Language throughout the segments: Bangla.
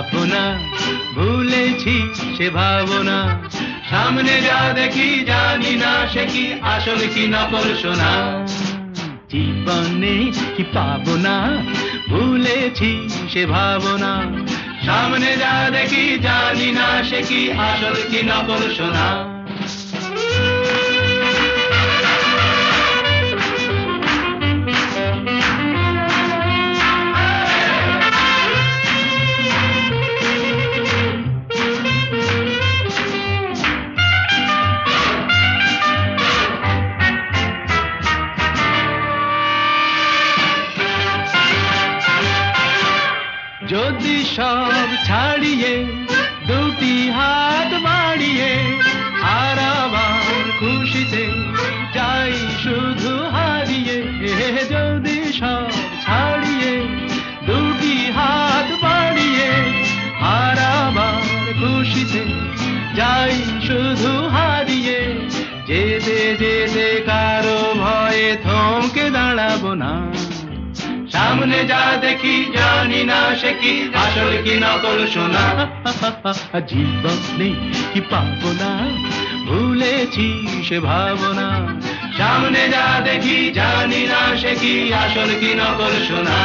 ভাবনা ভুলেছি সে ভাবনা, সামনে যা দেখি জানি না সে কি আসল কি নকল সোনা। জীবনে কি পাবো না, ভুলেছি সে ভাবনা, সামনে যা দেখি জানি না সে কি আসল কি নকল সোনা। যদি সব ছাড়িয়ে দুটি হাত বাড়িয়ে আর আবার খুশিতে যাই শুধু হারিয়ে, যদি সব ছাড়িয়ে দুটি হাত বাড়িয়ে আর আবার খুশিতে যাই শুধু হারিয়ে, যেতে যেতে কারো ভয়ে থমকে দাঁড়াবো না, সামনে যা দেখি জানি না সে কি আসল কি নকল সোনা। জীবনে কি পাবো না, ভুলেছি সে ভাবনা, সামনে যা দেখি জানি না সে কি আসল কি নকল সোনা।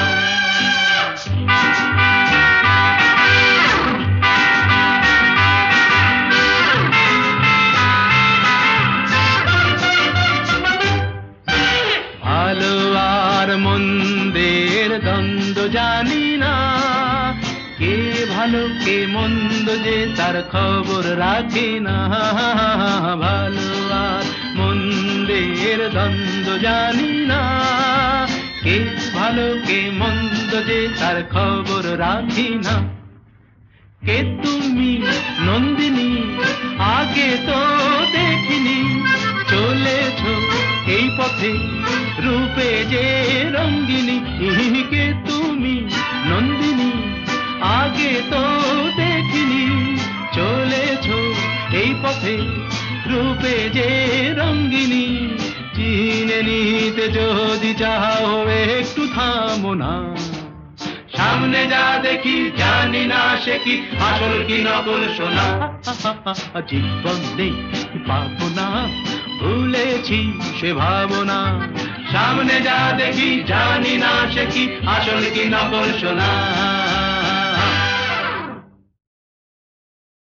ভালো আর মন্দের দ্বন্দ্ব জানি না, কে ভালো কে মন্দ যে তার খবর রাখে না। ভালো আর মন্দের দ্বন্দ্ব জানি না, কে ভালো কে মন্দ যে তার খবর রাখি না। কে তুমি নন্দিনী আগে তো দেখিনি, চলেছ এই পথে রূপে যে রঙ্গিনী। কে তুমি নন্দিনী আগে তো দেখিনি, চলেছ এই পথে রূপে যে রঙ্গিনী। চিনে নিতে যদি চাও একটু থামো না, সামনে যা দেখি জানি না সে কি আসল কি নকল সোনা। জীবনে পাবো না, ভুলেছি সে ভাবনা, সামনে যা দেখি জানি না সে কি আসল কি নকল সোনা।